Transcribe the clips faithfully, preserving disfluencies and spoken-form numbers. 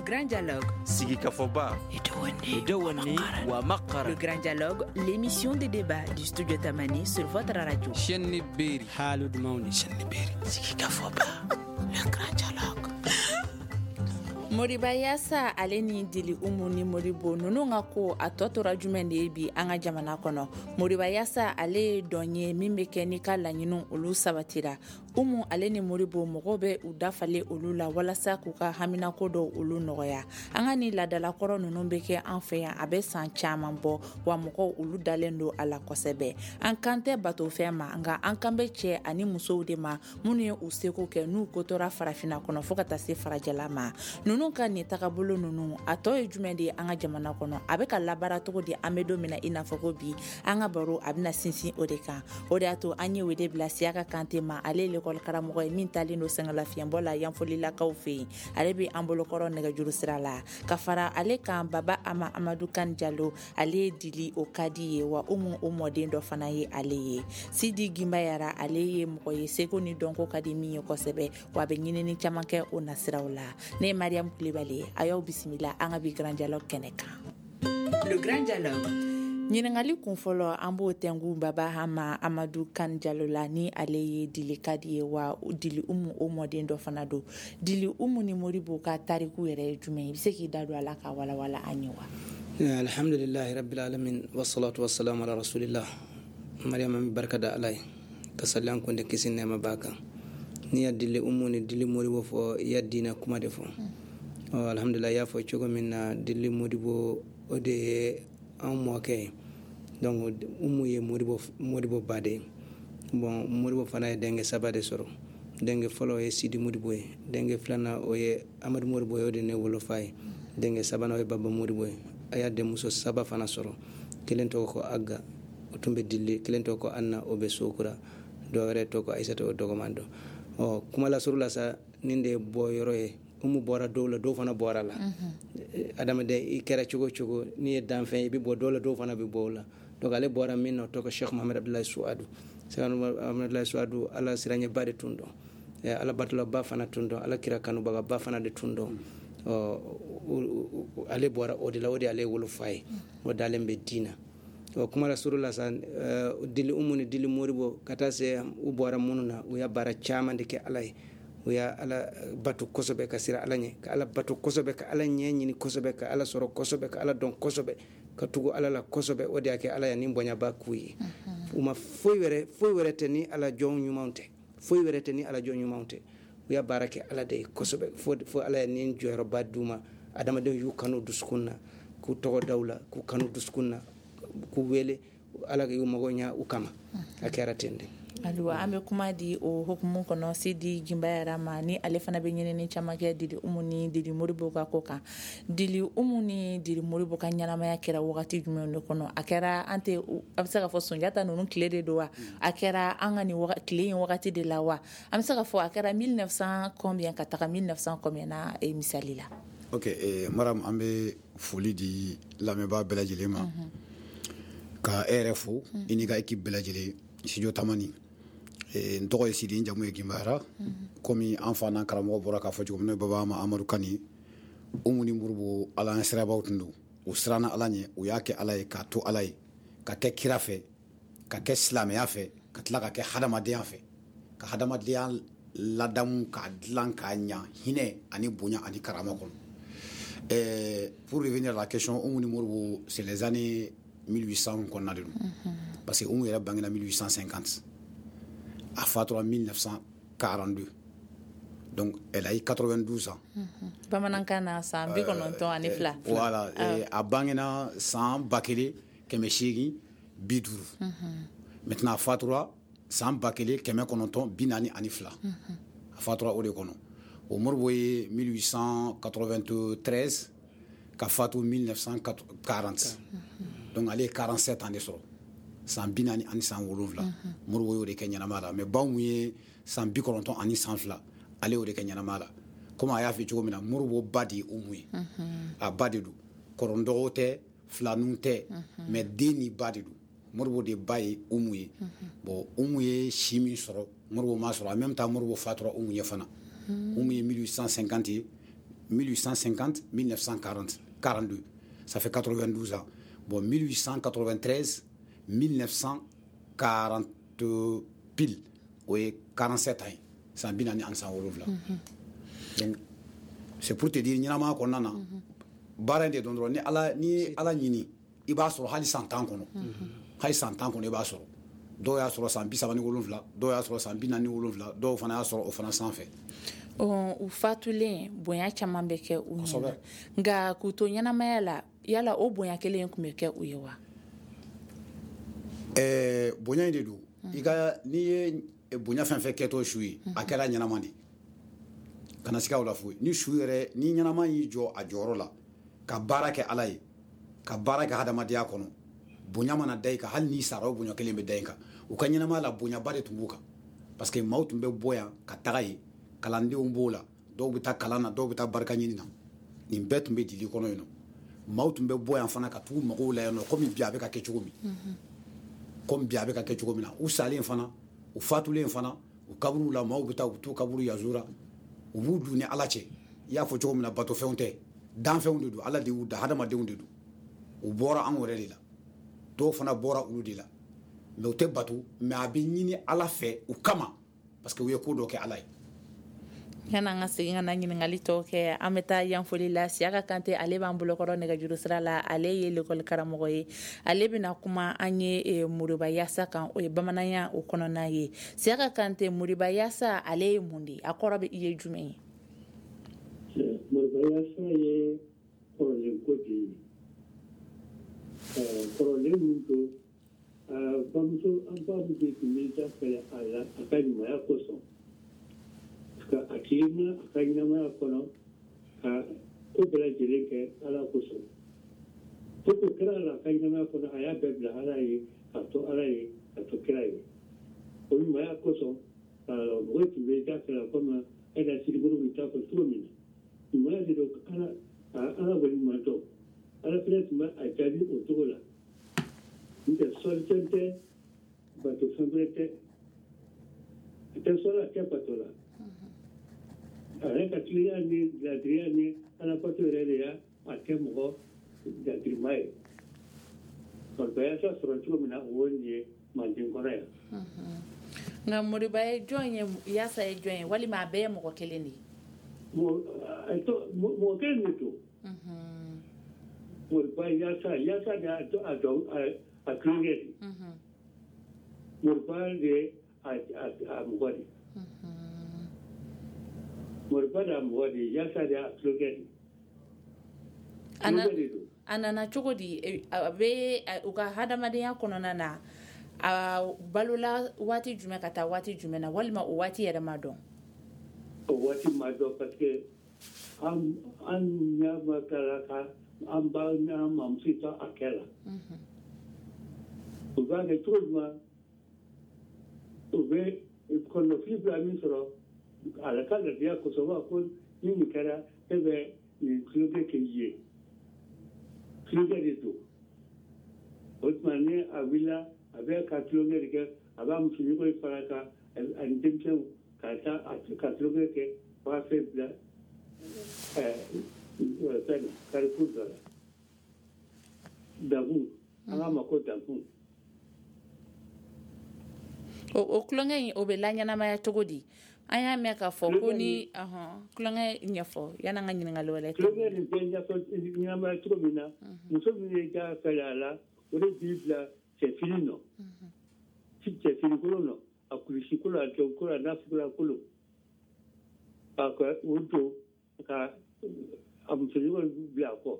Grand Dialogue. Sigi Kafoba. Idewani wa Makara. Le Grand Dialogue, l'émission de débat du studio Tamani sur votre radio. Chenni Beri. Halud Mauni. Chenni Beri. Sigi Kafoba. Le Grand Dialogue. Moriba Yasa ale ni Dili Umu ni Moribo nunu nga ko a tɔ tora jumɛn de ye bi an ka jamana kɔnɔ. Moriba Yasa ale dɔn ye min bɛ kɛ ni ka laɲiniw olu sabatira. Umu ale ni Moribo mɔgɔw bɛ u dafale olu la walasa k'u ka haminako dɔw olu nɔgɔya. An ka ni ladalakɔrɔ ninnu bɛ kɛ an fɛ yan a bɛ san caman bɔ wa mɔgɔw olu dalen don a la kosɛbɛ. An kan tɛ bato fɛn ma nka an kan bɛ cɛ ani musow de ma minnu ye u seko kɛ n'u kotora farafina kɔnɔ fo ka taa se farajɛla ma. Nunu ka ni tagabolo nunu a tɔ ye jumɛn de ye an ka jamana kɔnɔ a bɛ ka labaara cogo di an bɛ don min na i n'a fɔ ko bi an ka baro a bɛna sinsin o de kan o de y'a to an ye wele bila Siyaka Kante ma ale ye l'école karamɔgɔ ye min talen don sɛngɛlafiɲɛbɔ la Yanfolilakaw fɛ yen ale bɛ an bolokɔrɔ nɛgɛjuru sira la ka fara ale kan Baba Ama Amadu Kan Jalo ale ye Dili o kadi ye wa Umu o mɔden dɔ fana ye ale ye Sidi Gimbayara ale ye mɔgɔ ye seko ni dɔnko ka di min ye kosɛbɛ wa a bɛ ɲinini caman kɛ o nasiraw la ne ye Mariam Kulibali a y'aw bisimila an ka bi Grand Dialogue kɛnɛ kan. Le Grand Dialogue. Ɲininkali kun fɔlɔ an b'o tɛngu Baba Ama Amadu Kan Jalo la ni ale ye Dili kadi ye wa Dili Umu o mɔden dɔ fana don. Dili Umu ni Moribo ka tariku yɛrɛ ye jumɛn ye i bɛ se k'i da don a la ka walawala an ye wa. Alhamdulillahi rabbil alamin wassalatu wassalamu ala rasulillah. Mariam an barka da Ala ye ka sali an kun de kisi nɛɛma b'a kan ni ya Dili Umu ni Dili Moribo fɔ i ya diinɛ kuma de fɔ. Oh, alhamdulillah y'a fɔ cogo min na Dili Moribo o de ye an mɔkɛ ye donc Umu ye Moribo Moribo ba de ye bon Moribo fana ye denkɛ saba de sɔrɔ denkɛ fɔlɔ ye Sidi Moribo ye denkɛ filanan o ye Amadu Moribo ye o de ne wolofa ye denkɛ sabanan o ye Baba Moribo ye a y'a denmuso saba fana sɔrɔ kelen tɔgɔ ko Aga o tun bɛ Dili kelen tɔgɔ ko Anna o bɛ Sokura dɔ wɛrɛ tɔgɔ ko Aisata o dɔgɔman dɔ ɔ kuma lasuru la sa nin de ye bɔ yɔrɔ ye Umu bɔra dɔw la dɔw fana bɔra la adamaden i kɛra cogo cogo n'i ye danfɛn i bɛ bɔ dɔw la dɔw fana bɛ bɔ o la donc ale bɔra min na o tɔgɔ Sheikh Muhammad Abdullahi Suadu Sheikh Muhammad Abdullahi Suadu ala siranɲɛba de tun dɔn ala batulaba fana tun dɔn ala kira kanubagaba fana de tun dɔn ɔ ale bɔra o de la o de ale wolofa ye o dalen bɛ diina ɔ kuma lasuru la sa Dili Umu ni Dili Moribo ka taa se u bɔra minnu na u y'a baara caman de kɛ ala ye u y'a ala bato kosɛbɛ ka sira ala ɲɛ ka ala bato kosɛbɛ ka ala ɲɛ ɲini kosɛbɛ ka ala sɔrɔ kosɛbɛ ka ala dɔn kosɛbɛ ka tugu ala la kosɛbɛ o de y'a kɛ ala ya ni bonyaba k'u ye u ma foyi wɛrɛ foyi wɛrɛ tɛ ni ala jɔn ɲumanw tɛ foyi wɛrɛ tɛ ni ala jɔn ɲumanw tɛ u y'a baara kɛ ala de ye kosɛbɛ fo fo ala ya ni jɔyɔrɔba d'u ma adamadenw y'u kanu dusukun na k'u tɔgɔ da u la k'u kanu dusukun na k'u wele ala y'u mago ɲa u kama a kɛra ten de. Ayiwa an bɛ kuma di o hukumu kɔnɔ Sidi Gimbayara ma ni ale fana bɛ ɲinini caman kɛ Dili Umu ni Dili Moribo ka ko kan Dili Umu ni Dili Moribo ka ɲɛnamaya kɛra wagati jumɛn de kɔnɔ a kɛra an tɛ a bɛ se ka fɔ Sunjata ninnu tile de don wa a kɛra an ka nin tile in wagati de la wa an bɛ se ka fɔ a kɛra mille neuf cent combien ka taga mille neuf cent combien na misali la. Ok eh, Maram an bɛ foli di lamɛnbaa bɛɛ lajɛlen ma ka e yɛrɛ fo i n'i ka équipe bɛɛ lajɛlen studio Tamani n tɔgɔ ye Sidi n jamu ye Gimbayara komi an fa n'an karamɔgɔ bɔra k'a fɔ cogo min n'o ye Baba Ama Amadu Kani Umu ni Moribo ala an sirabaw tun don u siranna ala ɲɛ u y'a kɛ ala ye k'a to ala ye ka kɛ kira fɛ ka kɛ silamɛya fɛ ka tila ka kɛ hadamadenya fɛ ka hadamadenya ladamu k'a dilan k'a ɲa hinɛ ani bonya ani karama kɔnɔ euh, pour revenir à la question Umu ni Moribo c'est les années mille huit cents kɔnɔna de don parce que Umu yɛrɛ bangena mille huit cent cinquante a fatura mille neuf cent quarante-deux donc elle a eu quatre-vingt-douze ans bamanankan na san bi kɔnɔntɔn ani fila voilà a bangena san ba kelen kɛmɛ seegin bi duuru maintenant a fatura san ba kelen kɛmɛ kɔnɔntɔn bi naani ani fila a fatura o de kɔnɔ o Moribo ye mille huit cent quatre-vingt-treize ka fatu mille neuf cent quarante donc ale ye quarante-sept ans de sɔrɔ san bi naani ani san wolonwula Moribo y'o de kɛ ɲɛnama la mais baw mun ye san bi kɔnɔntɔn ani san fila ale y'o de kɛ ɲɛnama la comme a y'a fɔ cogo min na Moribo ba de ye Umu ye a ba de don kɔrɔndɔgɔw tɛ filanun tɛ mais den ni ba de don Moribo de ba ye Umu ye bon Umu ye si min sɔrɔ Moribo m'a sɔrɔ en même temps Moribo fatura Umu ye fana Umu ye mille huit cent cinquante ye mille huit cent cinquante mille neuf cent quarante, quarante-deux. Ça fait quatre-vingt-douze ans. Bon, mille huit cent quatre-vingt-treize mille neuf cent quarante pile. Oui, quarante-sept ans. C'est un binani en sang wolof là. Donc, c'est pour te dire, il y a un qu'on a. Baran de dondro, ni ala ni ala nyini. I b'a sɔrɔ hali san tan kɔnɔ. Hali san tan kɔnɔ i b'a sɔrɔ. Dɔw y'a sɔrɔ san bi saba ni wolonwula, dɔw y'a sɔrɔ san bi naani ni wolonwula, dɔw fana y'a sɔrɔ o fana sanfɛ. U fatulen bonya caman bɛ kɛ u ɲɛna nka k'u to ɲɛnamaya la yala o bonya kelen tun bɛ kɛ u ye wa? Ɛɛ bonya in de don. I ka n'i ye bonya fɛn fɛn kɛtɔ su ye a kɛra ɲɛnama de. Kana siga o la foyi. Ni su yɛrɛ ni ɲɛnama y'i jɔ a jɔyɔrɔ la ka baara kɛ Ala ye ka baara kɛ hadamadenya kɔnɔ bonya mana da i kan hali n'i sara o bonya kelen bɛ da i kan. U ka ɲɛnamaya la bonyaba de tun b'u kan parce que maaw tun bɛ bɔ yan ka taga yen kalandenw b'o la dɔw bɛ taa kalan na dɔw bɛ taa barika ɲini na nin bɛɛ tun bɛ dili kɔnɔ yen nɔ maaw tun bɛ bɔ yan fana ka tugu mɔgɔw la yan nɔ komi bi a bɛ ka kɛ cogo min komi bi a bɛ ka kɛ cogo min na u salen fana u fatulen fana u kaburuw la maaw bɛ taa u t'u kaburu yazura u b'u dun ni Ala cɛ i y'a fɔ cogo min na batofɛnw tɛ danfɛnw de don Ala de y'u da hadamadenw de don u bɔra anw yɛrɛ de la dɔw fana bɔra olu de la mais u tɛ bato mais a bɛ ɲini Ala fɛ u kama parce que u ye ko dɔ kɛ Ala ye. Yan'an ka segin ka na ɲininkali tɔw kɛ an bɛ taa yan foli la Siyaka Kante ale b'an bolokɔrɔ nɛgɛjuru sira la ale ye l'école karamɔgɔ ye ale bɛna kuma an ye Moriba Yasa kan o ye bamananya o kɔnɔna ye Siyaka Kante Moriba Yasa ale ye mun de ye a kɔrɔ bɛ i ye jumɛn ye? Moriba Yasa ye kɔrɔlenko de ye kɔrɔlen min don bamuso an bamuso tun bɛ dafɛ a la a ka ɲumanya kosɔn ka a tilema a ka ɲɛnamaya kɔnɔ ka ko bɛɛ lajɛlen kɛ Ala kosɔn ko ko kɛra la a ka ɲɛnamaya kɔnɔ a y'a bɛɛ bila Ala ye ka to Ala ye ka to kira ye o ɲumanya kosɔn mɔgɔw tun bɛ dafɛ la komi Aida Sidibolo bɛ taa fɔ cogo min na ɲumanya de don Ala Ala waleɲumandɔn Ala fana tun bɛ a jaabi o cogo la n'o tɛ sɔlifɛn tɛ batofɛn wɛrɛ tɛ a tɛ sɔli a tɛ bato la a yɛrɛ ka tiliya ni ladiriya ni Alabato yɛrɛ de y'a a kɛ mɔgɔ ladirima ye Moriba Yasa sɔrɔ cogo min na o ye nin ye Manden kɔnɔ yan. Nka Moriba ye jɔn ye Yasa ye jɔn ye walima a bɛɛ ye mɔgɔ kelen de ye? Mɔgɔ kelen de don. Moriba Yasa Yasa de a dɔn a tulonkɛ de Moriba de a mɔgɔ de Moriba de a mɔgɔ de Yasa de a tulonkɛ de a nana cogo di a bɛ u ka hadamadenya kɔnɔna na a balola waati jumɛn ka taa waati jumɛn na walima o waati yɛrɛ ma dɔn? O waati ma dɔn parce que an ɲa ma kɛra ka an ba n'an mamuso ta a kɛ la u b'a kɛ cogo jumɛn u bɛ kɔnɔfili bila min sɔrɔ a la ka ladiya kosɔbɛ ko ni nin kɛra e bɛ nin tulonkɛ kɛ i ye tulonkɛ de don o tuma ni a wulila a bɛ ka tulonkɛ de kɛ a b'a musoɲɔgɔn fara kan ani denmisɛnw ka taa ka tulonkɛ kɛ fo ka fɛn bila fɛn na karikun dɔ la dankun an k'a ma ko dankun. O tulonkɛ in o bɛ laɲɛnamaya cogo di? An y'a mɛn k'a fɔ ko ni tulonkɛ ɲɛfɔ yan'an ka ɲininkali wɛrɛ kɛ. Tulonkɛ nin bɛ ɲɛfɔ ɲɛnamaya cogo min na muso min ye ja fɛɛrɛ a la o de b'i bila cɛfini nɔ cɛfini kolon nɔ a kulusi kolon a jɔn kolon a nafugula kolon ka o don ka a musoɲɔgɔn bila a kɔ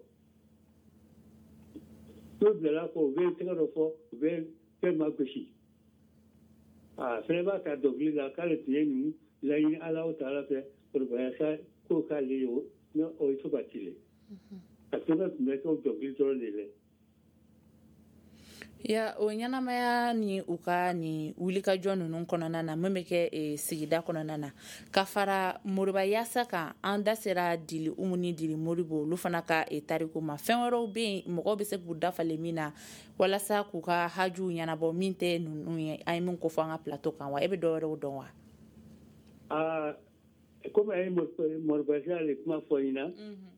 n'o bilala a kɔ u bɛ tɛgɛ dɔ fɔ u bɛ fɛn ma gosi a fɛnɛ b'a ta dɔnkili la k'ale tun ye nin laɲini Ala o Taala fɛ Moriba Yasa ko k'ale ye o ye fo ka tile a fɛnɛ tun bɛ kɛ o dɔnkili dɔrɔn de la. Ya o ɲɛnamaya ni u ka nin wulikajɔ ninnu kɔnɔna na min bɛ kɛ sigida kɔnɔna na ka fara Moriba Yasa kan an da sera Dili Umu ni Dili Moribo olu fana ka tariku ma fɛn wɛrɛw bɛ yen mɔgɔw bɛ se k'u dafalen min na walasa k'u ka hajuw ɲɛnabɔ min tɛ ninnu ye an ye min ko fɔ an ka plateau kan wa e bɛ dɔ wɛrɛw dɔn wa? aa comme ay morbasa le kuma foina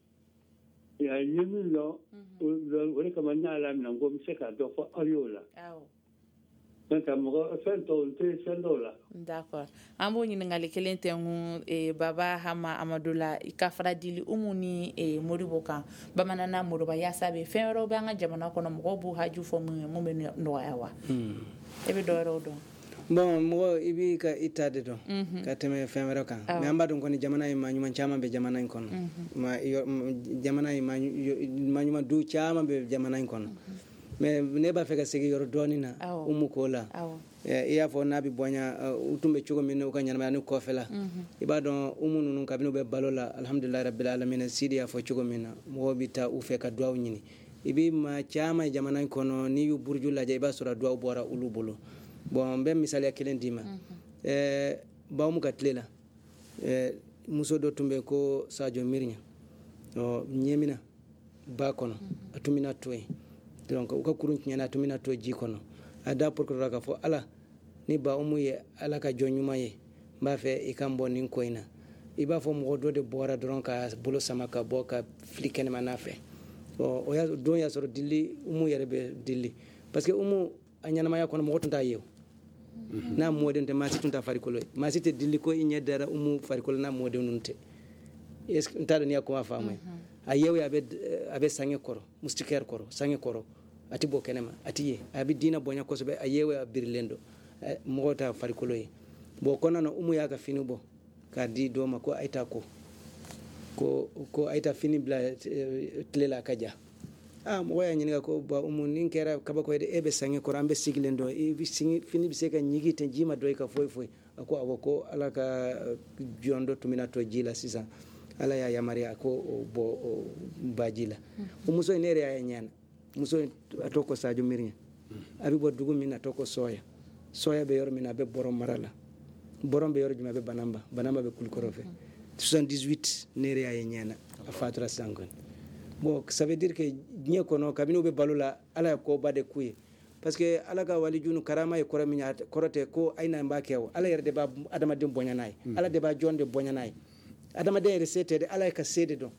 ya nyemi lo lo le kama na la na ngom se ka do fo ariola awo donc mo fait on te sendola d'accord an b'o ɲininkali kelen tɛ ŋu e, baba hama amadula i ka fara dili umu ni e, moribo kan bamanana moriba yasa be fɛn wɛrɛw bɛ an ka jamana kɔnɔ mɔgɔw b'u haju fɔ mun ye mun bɛ nɔgɔya wa e bɛ dɔ wɛrɛw dɔn bon mɔgɔ i b'i ka i ta de dɔn ka tɛmɛ fɛn wɛrɛ kan mais an b'a dɔn kɔni jamana ye maɲuman caman bɛ jamana in kɔnɔ ma jamana ye maɲuman du caman bɛ jamana in kɔnɔ mais ne b'a fɛ ka segin yɔrɔ dɔɔni na umu ko la i y'a fɔ n'a bɛ bonya u tun bɛ cogo min na u ka ɲɛnamaya ni kɔfɛ la i b'a dɔn umu ninnu kabini u bɛ balo la alhamdulilahi rabbil alamin Sidi y'a fɔ cogo min na mɔgɔw bɛ taa u fɛ ka duwawu ɲini i bɛ maa caman ye jamana in kɔnɔ n'i y'u buruju lajɛ i b'a sɔrɔ duwawu bɔra olu bolo bon n bɛ misaliya kelen d'i ma ɛɛ baw mu ka tile la ɛɛ muso dɔ tun bɛ ko Sadio Mirinya ɔ ɲɛmina ba kɔnɔ a tun bɛna to yen donc u ka kurun tiɲɛna a tun bɛna to ji kɔnɔ a da porokotora k'a fɔ ala ni ba umu ye ala ka jɔn ɲuman ye n b'a fɛ i ka n bɔ nin ko in na i b'a fɔ mɔgɔ dɔ de bɔra dɔrɔn ka bolo sama ka bɔ ka fili kɛnɛma n'a fɛ ɔ o y'a don y'a sɔrɔ dili umu yɛrɛ bɛ dili parce que umu a ɲɛnamaya kɔnɔ mɔgɔ tun t'a ye o n'a mɔden tɛ maa si tun t'a farikolo ye maa si tɛ dili ko i ɲɛ dara umu farikolo n'a mɔden ninnu tɛ n t'a dɔn n'i y'a kuma faamu a yewe a bɛ a bɛ sange kɔrɔ mustikɛri kɔrɔ sange kɔrɔ a tɛ bɔ kɛnɛma a tɛ ye a bɛ diinɛ bonya kosɛbɛ a yewe a birilen don mɔgɔ t'a farikolo ye bon kɔnɔna na umu y'a ka fini bɔ k'a di dɔ ma ko a ye taa ko ko ko a ye taa fini bila tile la a ka ja ah mɔgɔ y'a ɲininka ko ba umu nin kɛra kabako ye de e bɛ sange kɔrɔ an bɛ sigilen dɔn i bɛ fini bɛ se ka ɲigi ten ji ma dɔ i ka foyi foyi a ko awɔ ko ala ka jɔn dɔ tun bɛna to ji la sisan ala y'a yamaruya ko o bɔ o ba ji la o muso in ne yɛrɛ y'a ye ɲɛna muso in a tɔgɔ ko Sadio Mirinya a bɛ bɔ dugu min na a tɔgɔ ko Sɔɔya Sɔɔya bɛ yɔrɔ min na a bɛ Bɔrɔn mara la Bɔrɔn bɛ yɔrɔ jumɛn a bɛ Banamba Banamba bɛ Kulikɔrɔ fɛ soixante-dix-huit ne yɛrɛ y'a ye ɲɛna a fatura sisan kɔni bon ça veut dire que diɲɛ kɔnɔ kabini u bɛ balo la ala ye kɔba de k'u ye parce que ala ka walijunu karama ye kɔrɔ min ye kɔrɔ tɛ ko a ye na n b'a kɛ o ala yɛrɛ de b'a adamaden bonya n'a ye ala de b'a jɔn de bonya n'a ye adamaden yɛrɛ se tɛ dɛ ala ye ka se de dɔn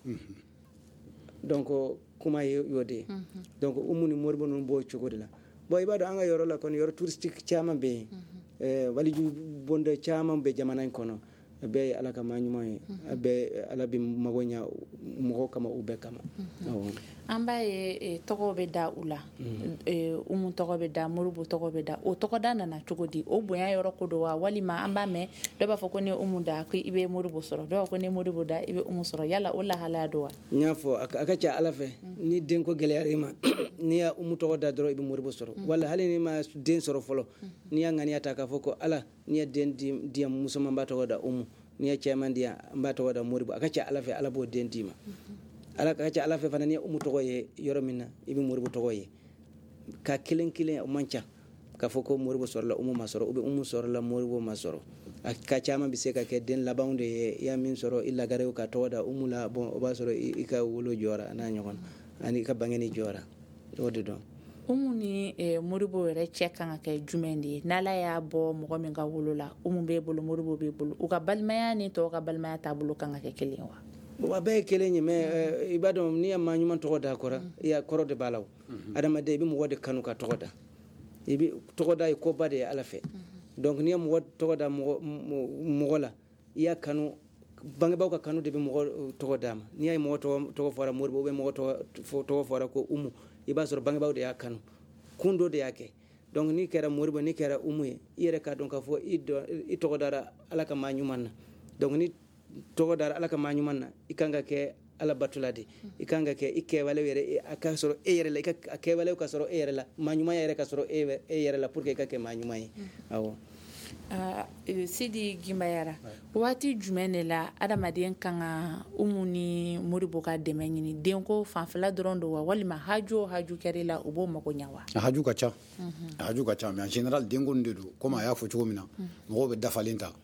donc kuma ye y'o de ye donc umu ni moribo ninnu b'o cogo de la bon i b'a dɔn an ka yɔrɔ la kɔni yɔrɔ touristique caman bɛ yen waliju bonde caman bɛ jamana in kɔnɔ a bɛɛ ye ala ka maa ɲuman ye a bɛɛ ala bɛ mago ɲa mɔgɔw kama u bɛɛ kama an b'a ye tɔgɔ bɛ da u la umu tɔgɔ bɛ da moribo tɔgɔ bɛ da o tɔgɔda nana cogo di o bonya yɔrɔ ko don wa walima an b'a mɛn dɔw b'a fɔ ko ni umu da ko i bɛ moribo sɔrɔ dɔw b'a fɔ ko ni moribo da i bɛ umu sɔrɔ yala o lahalaya don wa n y'a fɔ a ka ca ala fɛ ni denko gɛlɛyara i ma n'i y'a umu tɔgɔ da dɔrɔn i bɛ moribo sɔrɔ wala hali n'i ma den sɔrɔ fɔlɔ n'i y'a ŋaniya ta k'a fɔ ko ala n'i ye den di yan musoman b'a tɔgɔ da umu n'i ye cɛman di yan n b'a tɔgɔ da moribo a ka ca ala fɛ ala b'o den d'i ma ala ka ca ala fɛ fana n'i ye umu tɔgɔ ye yɔrɔ min na i bɛ moribo tɔgɔ ye ka kelen kelen o man ca k'a fɔ ko moribo sɔrɔla umu ma sɔrɔ ou bien umu sɔrɔla moribo ma sɔrɔ a ka caman bɛ se ka kɛ den labanw de ye i y'a min sɔrɔ i lagarew ka tɔgɔ da umu la bon o b'a sɔrɔ i ka wolo jɔra n'a ɲɔgɔn ani i ka bangeni jɔra o de dɔn umu ni moribo yɛrɛ cɛ kan ka kɛ jumɛn de ye n'ala y'a bɔ mɔgɔ min ka wolo la umu b'e bolo moribo b'e bolo u ka balimaya ni tɔw ka balimaya taabolo kan ka kɛ kelen wa wa bɛɛ ye kelen ye mais i b'a dɔn n'i ye maa ɲuman tɔgɔ da kɔrɔ i y'a kɔrɔ de b'a la o adamaden i bɛ mɔgɔ de kanu ka tɔgɔ da i bɛ tɔgɔ da ye koba de ye ala fɛ donc n'i ye mɔgɔ tɔgɔ da mɔgɔ la i y'a kanu bangebaaw ka kanu de bɛ mɔgɔ tɔgɔ d'a ma n'i y'a ye mɔgɔ tɔgɔ fɔra moribo ou bien mɔgɔ tɔgɔ fɔra ko umu i b'a sɔrɔ bangebaaw de y'a kanu kun dɔ de y'a kɛ donc n'i kɛra moribo n'i kɛra umu ye i yɛrɛ k'a dɔn k'a fɔ i tɔgɔ dara ala ka maa ɲuman na donc ni tɔgɔ dara ala ka maa ɲuman na i kan ka kɛ ala batula de i kan ka kɛ i kɛwalew yɛrɛ a ka sɔrɔ e yɛrɛ la i ka kɛwalew ka sɔrɔ e yɛrɛ la maa ɲuman yɛrɛ ka sɔrɔ e yɛrɛ la pour que i ka kɛ maa ɲuman ye awɔ Sidi Gimbayara waati jumɛn de la adamaden kan ka umu ni moribo ka dɛmɛ ɲini denko fanfɛla dɔrɔn don wa walima haju o haju kɛra la u b'o mago ɲa wa a haju ka ca a haju ka ca mais en général denko de don comme a y'a fɔ cogo min na mɔgɔw bɛ dafalen ta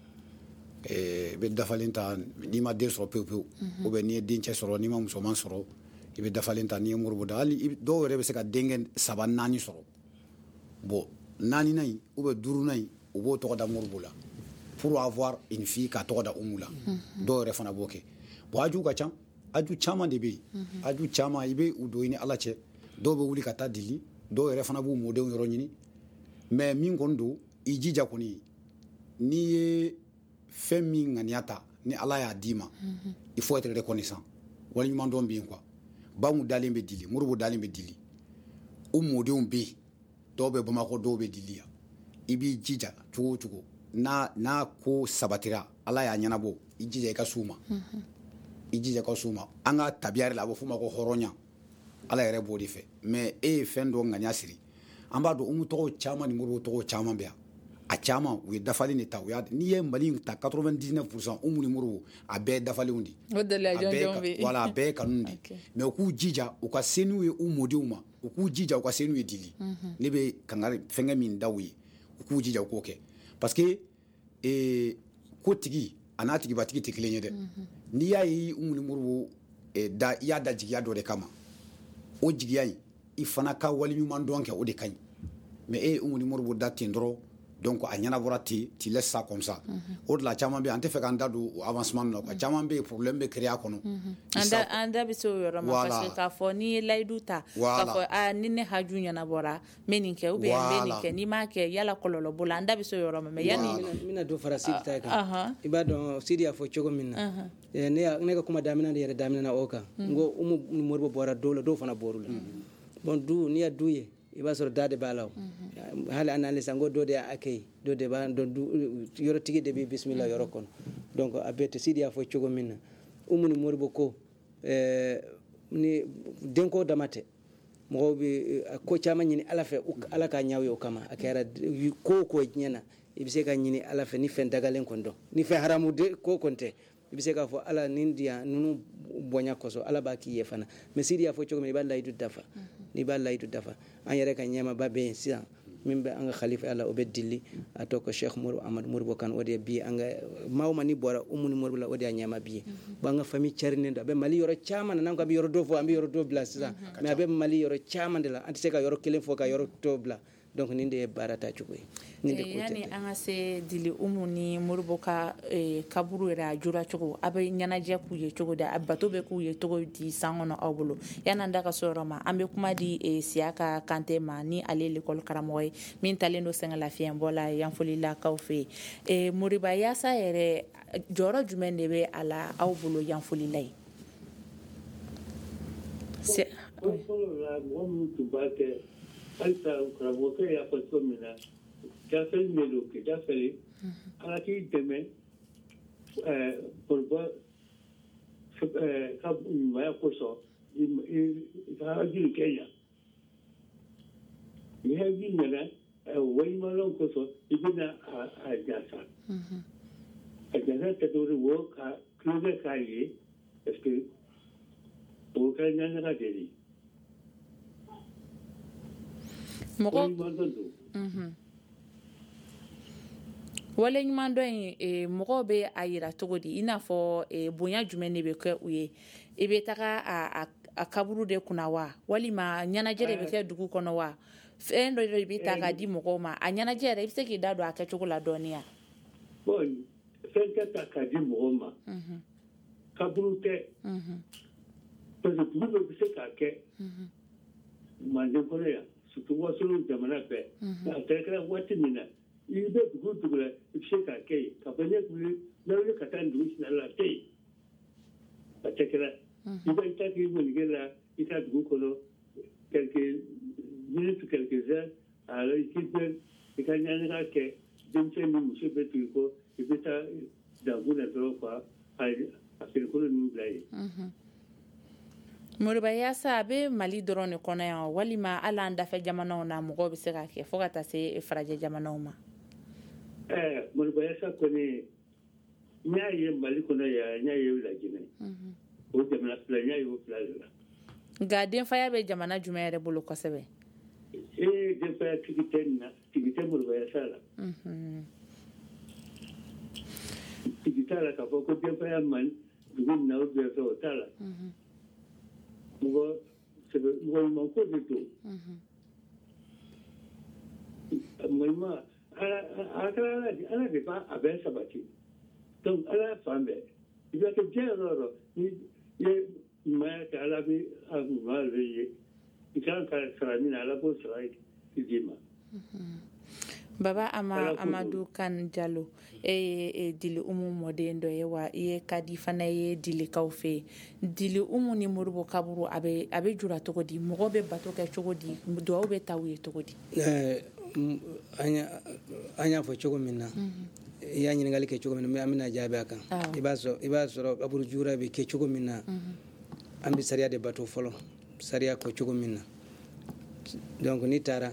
i bɛ dafalen ta n'i ma den sɔrɔ pewu pewu ou bien n'i ye den cɛ sɔrɔ n'i ma musoman sɔrɔ i bɛ dafalen ta n'i ye moribo da hali dɔw yɛrɛ bɛ se ka denkɛ saba naani sɔrɔ bon naaninan in ou bien duurunan in u b'o tɔgɔ da moribo la pour avoir une fille k'a tɔgɔ da umu la dɔw yɛrɛ fana b'o kɛ bon aju ka ca aju caman de bɛ yen aju caman i bɛ u don i ni ala cɛ dɔw bɛ wuli ka taa dili dɔw yɛrɛ fana b'u mɔdenw yɔrɔ ɲini mais min kɔni don i jija kɔni n'i ye fɛn min ŋaniya ta ni ala y'a d'i ma il faut être reconnaissant waliɲuman dɔn bɛ yen quoi bamu dalen bɛ dili moribo dalen bɛ dili u mɔdenw bɛ yen dɔw bɛ bamakɔ dɔw bɛ dili yan i b'i jija cogo o cogo n'a n'a ko sabatira ala y'a ɲɛnabɔ i jija i ka s'u ma i jija i ka s'u ma an ka tabiya yɛrɛ la a bɛ f'o ma ko hɔrɔnya ala yɛrɛ b'o de fɛ mais e ye fɛn dɔ ŋaniya siri an b'a dɔn umu tɔgɔ caman ni moribo tɔgɔ caman bɛ yan a caman u ye dafalen de ta u y'a n'i ye mali ta quatre-vingt-dix-neuf pour cent umu ni moribo a bɛɛ ye dafalenw de o de la jɔnjɔn bɛ voilà a bɛɛ ye kanu de mais u k'u jija u ka se n'u ye u mɔdenw ma u k'u jija u ka se n'u ye dili ne bɛ kangari fɛnkɛ min da u ye u k'u jija u k'o kɛ parce que eh, ko tigi a n'a tigibatigi tɛ kelen ye dɛ n'i y'a ye umu ni moribo eh, da i y'a da jigiya dɔ de kama o jigiya in i fana ka waliɲuman dɔn kɛ o de ka ɲi mais e ye umu ni moribo da ten dɔrɔn donc a ɲɛnabɔra ten tu laisses ça comme ça o de la caman bɛ yen an tɛ fɛ k'an da don avancement na quoi caman bɛ yen problème bɛ créer a kɔnɔ an da bɛ se o yɔrɔ ma parce que k'a fɔ n'i ye layidu ta k'a fɔ aa ni ne haju ɲɛnabɔra n bɛ nin kɛ ou bien n bɛ nin kɛ n'i m'a kɛ yala kɔlɔlɔ b'o la an da bɛ se o yɔrɔ ma mais yanni n bɛna dɔ fara Sidi ta kan i b'a dɔn Sidi y'a fɔ cogo min na ne ka kuma daminɛ de yɛrɛ daminɛna o kan n ko umu ni moribo bɔra dɔw la dɔw fana bɔr'u la bon du n'i y'a du ye i b'a sɔrɔ da de b'a la hali an n'ale san ko dɔ de y'a accueil dɔ de b'a dɔn yɔrɔtigi de bɛ bisimila yɔrɔ kɔnɔ donc a bɛɛ tɛ Sidi y'a fɔ cogo min na umu ni moribo ko ni denko dama tɛ mɔgɔw bɛ ko caman ɲini ala fɛ ala k'a ɲaw ye o kama a kɛra ko o ko diɲɛ na i bɛ se ka ɲini ala fɛ ni fɛn dagalen kɔni dɔn ni fɛn haramu ko kɔni tɛ i bɛ se k'a fɔ ala nin di yan ninnu bonya kɔsɔn ala b'a k'i ye fana mais Sidi y'a fɔ cogo min i b'a layidu dafa n'i b'a layidu dafa an yɛrɛ ka ɲɛmaaba bɛ yen sisan min bɛ an ka khalifa ala o bɛ dili a tɔ ko Cheikh Moribo Amadu Moribo kan o de ye bi an ka maa o maa ni bɔra umu ni moribo la o de y'a ɲɛma bi ye bon an ka famille carinen don a bɛ mali yɔrɔ caman na n'an ko an bɛ yɔrɔ dɔ fɔ an bɛ yɔrɔ dɔ bila sisan mais a bɛ mali yɔrɔ caman de la an tɛ se ka yɔrɔ kelen fɔ ka yɔrɔ tɔ bila donc nin de ye baara ta cogo ye nin de ko tɛ yani an ka se dili umu ni moribo ka kaburu yɛrɛ a jura cogo a bɛ ɲɛnajɛ k'u ye cogo di a bato bɛ k'u ye cogo di san kɔnɔ aw bolo yani an da ka so yɔrɔ ma an bɛ kuma di Siyaka Kante ma ni ale ye l'école karamɔgɔ ye min talen don sɛngɛlafiɲɛbɔ la yanfolilakaw fɛ yen Moriba Yasa yɛrɛ jɔyɔrɔ jumɛn de bɛ a la aw bolo yanfolila ye halisa karamɔgɔkɛ y'a fɔ cogo min na dafɛli de don k'i dafɛli ala k'i dɛmɛ Moriba ka ɲumanya kosɔn i ka hakili kɛ yan ni hakili nana waliɲumandɔn kosɔn i bɛna a jasa a jasa kɛcogo de wo ka tulokɛ k'a ye parce que o kɛra ɲanaga de ye mɔgɔ wale ɲuman dɔ in mɔgɔw bɛ a yira cogo di i n'a fɔ bonya jumɛn de bɛ kɛ u ye i bɛ taga a kaburu de kunna wa walima ɲɛnajɛ de bɛ kɛ dugu kɔnɔ wa fɛn dɔ de bɛ ta k'a di mɔgɔw ma a ɲɛnajɛ yɛrɛ i bɛ se k'i da don a kɛcogo la dɔɔnin wa bon fɛn tɛ ta k'a di mɔgɔw ma kaburu tɛ parce que dugu dɔ bɛ se k'a kɛ manden kɔnɔ yan surtout wasolon jamana bɛɛ a kɛra waati min na i bɛ dugu dugu la i bɛ se k'a kɛ yen ka fɔ ne tun n'aw ye ka taa dugu sinna la tɛ yen a tɛ kɛra i bɛ taa k'i mɔnikɛ la i ka dugu kɔnɔ quelques minutes quelques heures alors i k'i bɛ i ka ɲɛnaga kɛ denmisɛn ni muso bɛ tugu i kɔ i bɛ taa dankun na dɔrɔn ka a feerekolo ninnu bila yen. Moriba Yasa a bɛ Mali dɔrɔn de kɔnɔ yan walima hali an dafɛ jamanaw na mɔgɔw bɛ se ka kɛ fo ka taa se farajɛ jamanaw ma. ɛɛ Moriba Yasa kɔni n y'a ye Mali kɔnɔ yan n y'a ye Laginɛ o jamana fila n y'a ye o fila de la. nka denfaya bɛ jamana jumɛn yɛrɛ bolo kosɛbɛ. ee denfaya tigi tɛ nin na tigi tɛ Moriba Yasa la. tigi t'a la k'a fɔ ko denfaya man dugu nin na o bɛɛ fɛ o t'a la. mɔgɔ mɔgɔ ɲuman ko de don mɔgɔ ɲuman ala ala ala de ba a bɛ sabati donc ala fan bɛɛ i bɛ kɛ diɲɛ yɔrɔ yɔrɔ ni ye ɲumanya kɛ ala bɛ a ɲuman de ye i kan ka sara min na ala b'o sara i d'i ma. Baba Ama Amadou Kan Jallow e e dili umu mɔden dɔ ye wa i ye kadi fana ye dilikaw fɛ dili umu ni Moribo kaburu a bɛ a bɛ jura cogo di mɔgɔ bɛ bato kɛ cogo di duwawu bɛ taa u ye cogo di. an y'a fɔ cogo min na i y'a ɲininkali kɛ cogo min na an bɛna jaabi a kan i b'a sɔrɔ i b'a sɔrɔ kaburu jura bɛ kɛ cogo min na an bɛ sariya de bato fɔlɔ sariya kɔ cogo min na donc n'i taara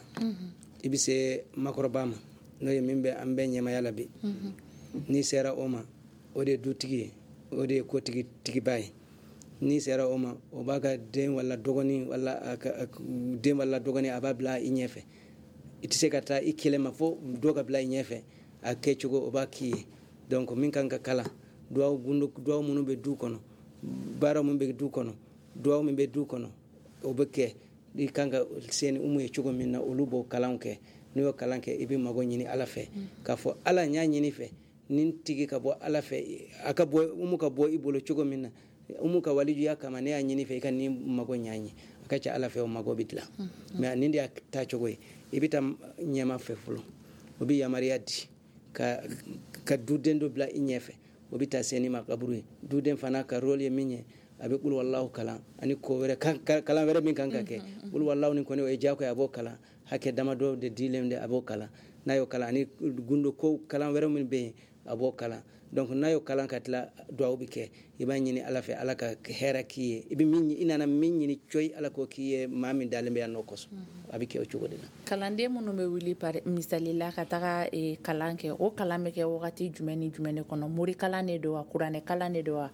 i bɛ se makɔrɔba ma n'o ye min bɛ an bɛɛ ɲɛmaya la bi n'i sera o ma o de ye dutigi ye o de ye kotigi tigiba ye n'i sera o ma o b'a ka den wala dɔgɔnin wala a ka den wala dɔgɔnin a b'a bila i ɲɛfɛ i tɛ se ka taa i kelen ma fo dɔ ka bila i ɲɛfɛ a kɛ cogo o b'a k'i ye donc min kan ka kalan duwawu gundo duwawu minnu bɛ du kɔnɔ baara min bɛ du kɔnɔ duwawu min bɛ du kɔnɔ o bɛ kɛ i kan ka se ni umu ye cogo min na olu b'o kalan kɛ n'u y'o kalan kɛ i bɛ mago ɲini ala fɛ k'a fɔ ala n y'a ɲini fɛ ni tigi ka bɔ ala fɛ a ka bɔ umu ka bɔ i bolo cogo min na umu ka walijuya kama ne y'a ɲini fɛ i ka ni mago ɲa n ye a ka ca ala fɛ o mago bɛ dilan mais nin de y'a taa cogo ye i bɛ taa ɲɛma fɛ fɔlɔ o bɛ yamaruya di ka ka duden dɔ bila i ɲɛfɛ o bɛ taa se ni ma kaburu ye duden fana ka rôle ye min ye a bɛ kulu wallahu kalan ani ko wɛrɛ kalan wɛrɛ min kan ka kɛ kulu wallahu ni kɔni o ye diyagoya a b'o kalan hakɛ damadɔ de dilen de a b'o kalan n'a y'o kalan ani gundo ko kalan wɛrɛ min bɛ yen a b'o kalan donc n'a y'o kalan ka tila duwawu bɛ kɛ i b'a ɲini ala fɛ ala ka hɛrɛ k'i ye i bɛ min i nana min ɲini coyi ala k'o k'i ye maa min dalen bɛ yan n'o kɔsɔn a bɛ kɛ o cogo de la. Kalanden minnu bɛ wuli par misali la ka taga kalan kɛ o kalan bɛ kɛ wagati jumɛn ni jumɛn de kɔnɔ mori kalan de don wa kuranɛ kalan de don wa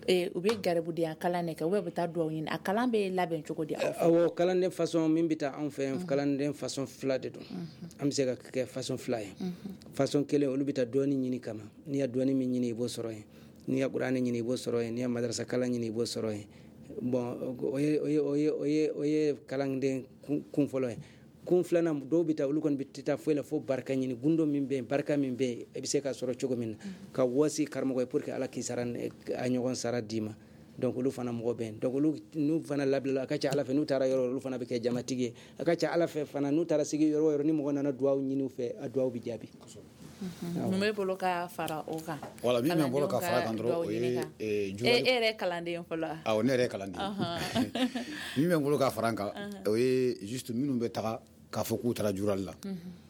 u bɛ garibudenya kalan de kɛ u bɛ taa duwawu ɲini a kalan bɛ labɛn cogo di aw fɛ. awɔ kalanden façon min bɛ taa anw fɛ kalanden façon fila de don an bɛ se ka kɛ façon fila ye façon kelen olu bɛ taa dɔɔni ɲini kama n'i ya dɔɔni min ɲini i b'o sɔrɔ yen n'i ya kuranɛ ɲini i b'o sɔrɔ yen n'i ya madarasa kalan ɲini i b'o sɔrɔ yen bon o ye o ye o ye o ye o ye kalanden kun fɔlɔ ye kun filanan dɔw bɛ taa olu kɔni bɛ taa foyi la fo barika ɲini gundo min bɛ yen barika min bɛ yen i bɛ se ka sɔrɔ cogo min na ka wɔsi karamɔgɔ ye pour que ala k'i sara a ɲɔgɔn sara d'i ma donc olu fana mɔgɔ bɛ yen donc olu n'u fana labilala a ka ca ala fɛ n'u taara yɔrɔ olu fana bɛ kɛ jamatigi ye a ka ca ala fɛ fana n'u taara sigi yɔrɔ o yɔrɔ ni mɔgɔ nana duwawu ɲini u fɛ a duwawu bɛ jaabi. mun bɛ bolo ka fara o kan. wala min bɛ bolo ka fara kan dɔrɔn o ye e yɛrɛ kalanden fɔlɔ. awɔ ne yɛrɛ kalanden min bɛ bolo ka fara kan o ye juste minnu bɛ taga k'a fɔ k'u taara jurali la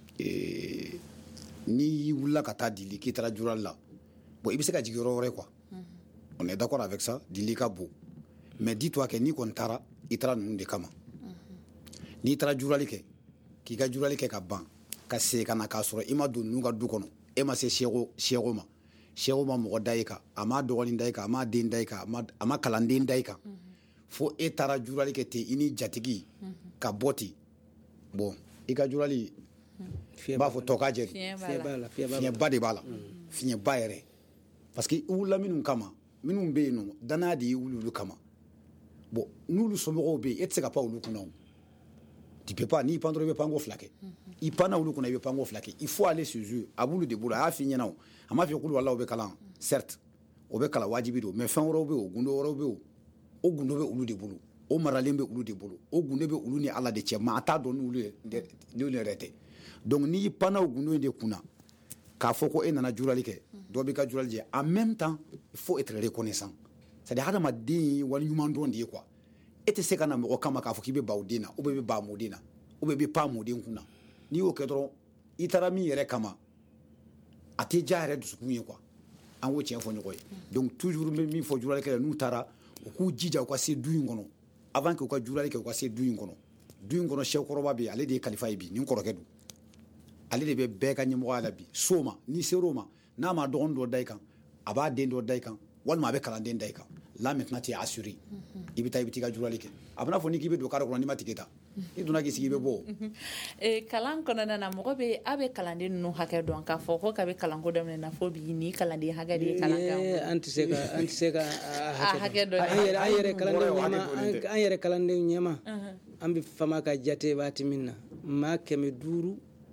n'i wulila ka taa dili k'i taara jurali la bon i bɛ se ka jigin yɔrɔ wɛrɛ quoi on est d'accord avec ça dili ka bon mais dis-toi que n'i kɔni taara i taara ninnu de kama n'i taara jurali kɛ k'i ka jurali kɛ ka ban ka segin ka na k'a sɔrɔ i ma don ninnu ka du kɔnɔ e ma se seko ma seko ma mɔgɔ da i kan a ma dɔgɔnin da i kan a ma den da i kan a ma kalanden da i kan fo e taara jurali kɛ ten i ni jatigi ka bɔ ten bon i ka jurali n b'a fɔ tɔka jɛ fiɲɛba de b'a la fiɲɛba yɛrɛ parce que i wulila minnu kama minnu bɛ yen nɔ danaya de y'i wuli olu kama bon n'olu somɔgɔw bɛ yen e tɛ se ka pan olu kunna o tu peux pas n'i pan dɔrɔn i bɛ panko fila kɛ i panna olu kunna i bɛ panko fila kɛ il faut aller sur eux a b'olu de bolo a y'a f'i ɲɛna o a m'a f'i k'olu walahi o bɛ kalan certes o bɛ kalan wajibi don mais fɛn wɛrɛw bɛ yen o gundo wɛrɛw bɛ yen o gundo bɛ olu de bolo o maralen bɛ olu de bolo o gundo bɛ olu ni ala de cɛ maa t'a dɔn n'olu yɛrɛ tɛ donc n'i panna o gundo in de kunna k'a fɔ ko e nana jurali kɛ dɔ b'i ka jurali jɛ en même temps il faut être reconnaissant c'est-à-dire hadamaden ye waliɲuman dɔn de ye quoi e tɛ se ka na mɔgɔ kama k'a fɔ k'i bɛ ba o den na ou bien i bɛ ba mɔden na ou bien i bɛ pan mɔden kun na n'i y'o kɛ dɔrɔn i taara min yɛrɛ kama a tɛ diya yɛrɛ dusukun ye quoi an k'o tiɲɛ fɔ ɲɔgɔn ye donc toujours n bɛ min fɔ juralikɛla n'u taara u k'u jija u ka se du in kɔnɔ avant que u ka jurali kɛ u ka se du in kɔnɔ du in kɔnɔ sɛkɔrɔba bɛ yen ale de ye kalifa ye bi ni kɔrɔkɛ don ale de bɛ bɛɛ ka ɲɛmɔgɔya la bi so ma n'i ser'o ma n'a ma dɔgɔnin dɔ da i kan a b'a den dɔ da i kan walima a bɛ kalanden da i kan là maintenant tu es assuré i bɛ taa i bɛ t'i ka jurali kɛ a bɛna fɔ ni k'i bɛ don kare kɔnɔ n'i ma tigɛ ta i donna k'i sigi i bɛ bɔ. kalan kɔnɔna na mɔgɔ bɛ a bɛ kalanden ninnu hakɛ dɔn k'a fɔ ko k'a bɛ kalanko daminɛ na fo bi ni kalanden hakɛ de ye kalan kɛ. an tɛ se ka an tɛ se ka hakɛ dɔn an yɛrɛ kalandenw ɲɛma an yɛrɛ kalandenw ɲɛma an bɛ fama ka jate waati min na maa kɛmɛ duuru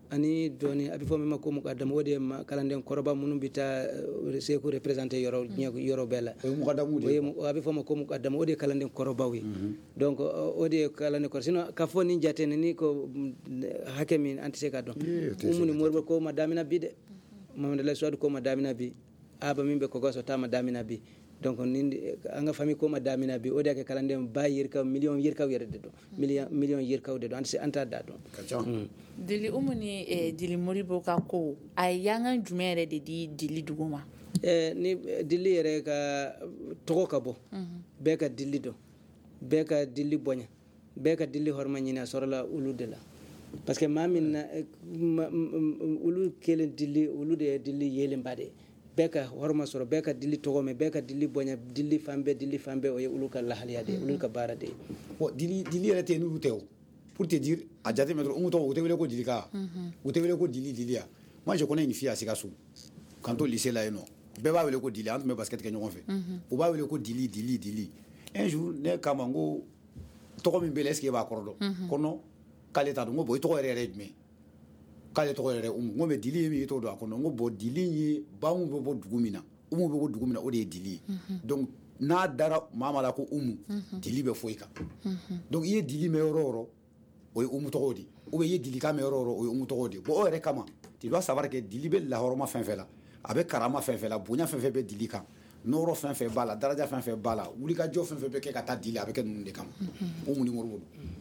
ani doni abi fo mema ko muqaddam wodi ma kalanden koroba munum bita se ko représenter yoro yoro bela muqaddamu de abi fo ma ko muqaddam wodi kalanden koroba wi donc wodi kalanden kor sino ka fo ni jatene ni ko hakemi antise ka don umuni morbo ko madamina bi de mamade la sodu ko madamina bi aba mimbe ko goso ta madamina bi donc nindi anga fami ko madamina bi odi ake kalande ba yirka million yirka yerde do million million yirka de do anse anta da do mm. dili umuni e dili moribo ka ko ay yanga jumere de di dili duguma e ni dili yere ka to ka bo mm -hmm. be ka dili do be ka dili bonya be ka dili horma nyina sorla ulude la parce que mamin na ma, ulu kelen dili ulude dili yele mbade beka horma soro beka dili togome beka dili bonya dili fambe dili fambe o uluka lahaliya de uluka barade bo dili dili rete nu tew pour te dire a jate metro on to wote wele ko dili ka wote wele ko dili dili ya moi je connais une fille à Sikassou quand au lycée là eno be ba wele ko dili entre me basket ke ñon fait o ba wele ko dili dili dili un jour ne kamango togome bele eske ba kordo kono kale ta ngo boy to rere me kale to rere um ngo me dili mi to do akono ngo bo dili yi ba mu bo dugumina umu bo dugumina o de dili donc na dara mama la ko umu dili be foika donc iye dili me ororo o umu to odi o ye dili ka me ororo o umu to odi bo o re kama tu dois savoir que dili be la horoma fin fait là avec karama fin fait là bonya fin fait be dili ka noro fin fait bala daraja fin fait bala wuli ka jo fin fait be ke ka ta dili avec nun de kam umu ni morbo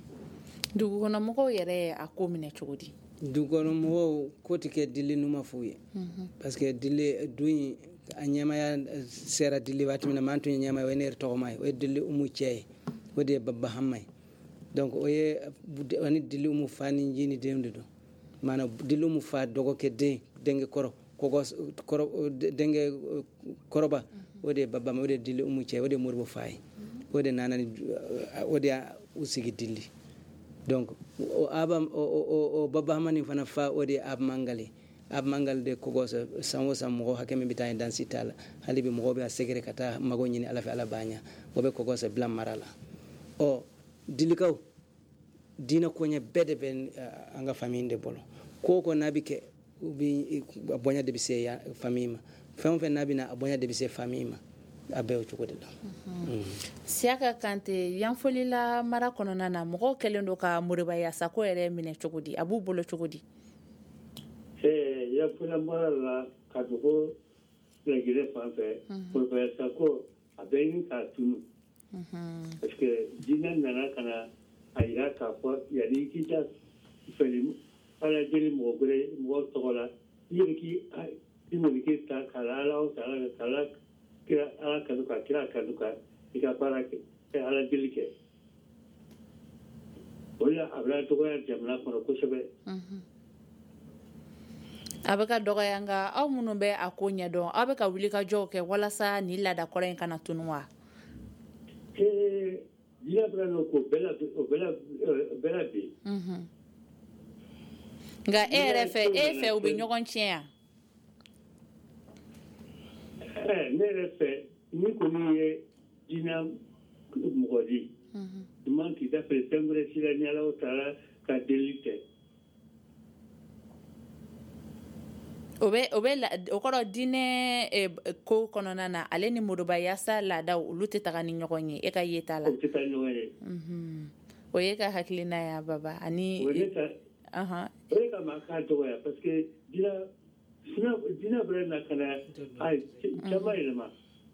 dugu kono moko yere akomine chogodi dugono mo koti ke dili numa fuye mm -hmm. parce que dili duyi anyama ya sera dili wati mina mantu nyama wener to may o dili umu cey wodi babba hammay donc o ye wani dili umu fani jini demde do mana dili umu fa dogo ke de denge koro kogo koro denge koroba wodi babba ma wodi dili umu cey wodi murbo fay wodi nanani wodi usigi dili donc o aba o o o baba mani fana fa odi ab mangale ab mangal de kogosa sanwo sam mo hakeme bitay dan sitala halibi mo be a segre kata mago nyini ala fi ala banya mo be kogosa blam marala o dilikaw dina ko nya bede ben uh, anga faminde bolo koko nabike ubi abonya de bise ya famima fam fe nabina abonya de bise famima abe o chukode la mm. siaka kante yanfoli la mara konona na mo kelendo ka muriba ya sako ere mine chukudi abu bolo chukudi eh yanfoli la mara la ka do le gire fanfe pour faire sako abe ni ka tunu mhm parce que dina nana kana ayira ka fo yari kita feli ala dili mo gure mo tola yiki ai dimo ki ta kala la kala kala kira ala kaduka kira kaduka ika para ke ala dilike oya abra to ga jamna kono kusebe mhm abaka doga yanga aw munu be akonya don abaka wulika joke wala sa ni lada koren kana tunwa eh dina bra no ko bela bela bela bi mhm nga rf efe ubi nyogon chia eh ne refe ni ko ni e dina mugodi mhm man ki da fe sembre sila ni ala otara ka delite obe obe la okoro dine e ko konona na ale ni muruba yasa la da ulute tagani nyogonye e ka yeta la o tita nyoye mhm o ye ka haklina ya baba ani aha o ye ka makato ya parce que dina sina dina brenda kana ai chama ilema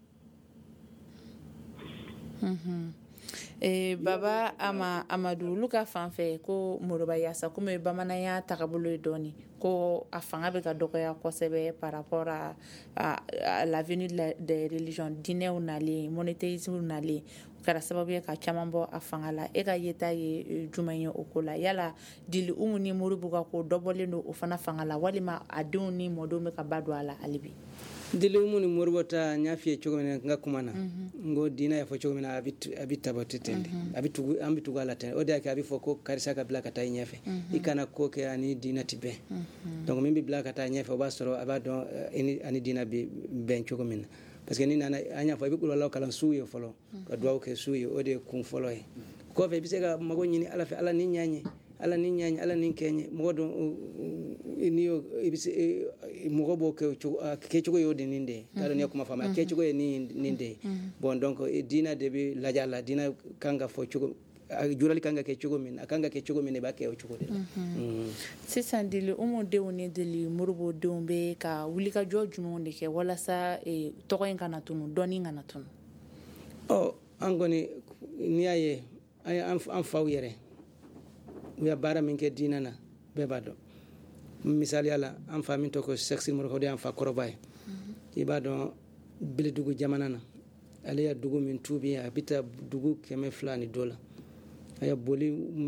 mhm eh baba ama amadu luka fanfe ko muruba yasa kuma bamana ya takabulu doni ko afanga be ka dokoya ko sebe par rapport à, à, à l'avenue des religions dîner ou nali monétisme ou nali kara sababu ka chamambo afanga la e ka yeta ye jumanyo okola yala dili umuni murubuga ko dobole no ofana fanga la walima aduni modo me ka badwala alibi dili umuni murbota nyafie chogomena ngakumana mm -hmm. ngo dina ya fo chogomena abit abitabatende mm -hmm. abitu ambitu gala tene odia ka bifo ko karisa ka blaka tay nyafe mm -hmm. ikana ko ke ani dina tibe mm -hmm. donc mimbi blaka tay nyafe obasoro abado uh, ani ani dina bi ben chogomena parce que ni nana anya fo bikulo law kala suyo folo mm -hmm. ka dwaw ke suyo ode kun folo e ko fe bisega mago nyini ala fe ala ni nyanye ala ni nyanya ala ni kenye modo niyo ibisi mo bo ke ke chugo yodi ninde talo ni kuma fama ke chugo ni ninde bon donc dina debi la jalla dina kanga fo chugo jurali kanga ke chugo min akanga ke chugo min ba ke o chugo de c'est ça dili umu de woni dili murbo dombe ka wulika joju mo de ke wala sa e togo en kana tunu doni ngana tunu oh angoni niaye ay am am faw yere wiya bara min ke dinana be bado misali ala am fa min to ko sexy mo ko de am fa korobay ibado bile dugu jamanana aliya dugu min tubi abita dugu keme flani dola aya boli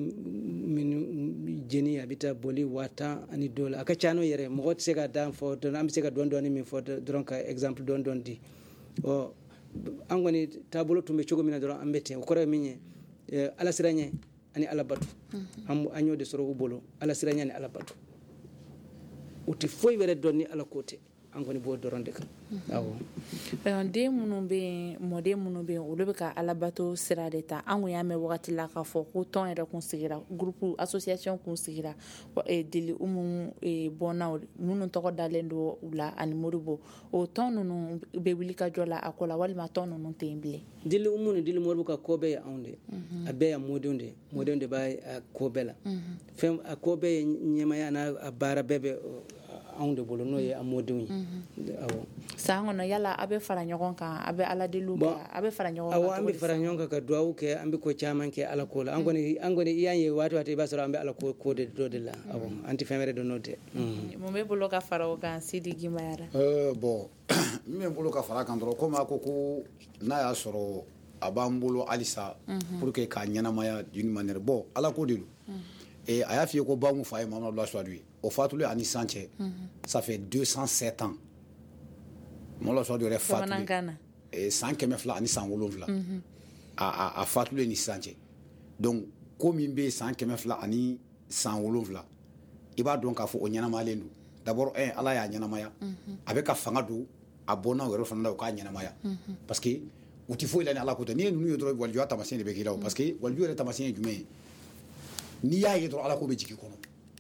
min jeni abita boli wata ani dola aka chano yere mo se ga dan fo don am se ga don don min fo don ka exemple don don di o angoni tabulo tumbe chogo min don ambete ko re minye ala siranye ani ala batu am anyode soro ubolo ala siranye ani ala batu uti foy were donni ala kote angoni bo doronde ka awo ben de munu be mode munu be olu be ka ala bato sirade ta angu ya me wakati la ka fo ko ton era consigira groupe association consigira e dili umu e bona nunu to ko dalendo ula ani morubo o ton nunu be wilika jola akola wali ma ton nunu temble dili umu ni dili morubo ka kobe ya onde abe ya modonde modonde ba kobela fem akobe nyema ya na bara bebe onde bolo no ye amoduni awo sango no yala abe fara nyogon kan abe ala de luka abe fara nyogon awo ambe fara nyogon ka duawu ke ambe ko chaman ke ala ko la angoni angoni iyaye watu watu basoro ambe ala ko ko de do de la awo anti femere do note mo me bolo ka fara o kan sidi gimayara euh bon me bolo ka fara kan dro ko ma ko ko na ya soro abambulo alisa pour que ka nyana maya d'une manière bon ala ko de et aya fi ko bangu fa Mamadou Allah Swadui au fatule ani sanche ça fait deux cent sept ans Mamadou Allah Swadui fatule et cent kemefla ani cent wolonvla a a fatule ni sanche donc comme imbe cent kemefla ani cent wolonvla iba donc a fo onyana malendu d'abord un ala ya nyana maya avec a fanga do abona wero fana ko nyana maya parce que uti fo ilani ala ko te ni nu yo dro walju atamasien de bekiraw parce que walju re tamasien jume ni ya yi dro ala ko be jiki kono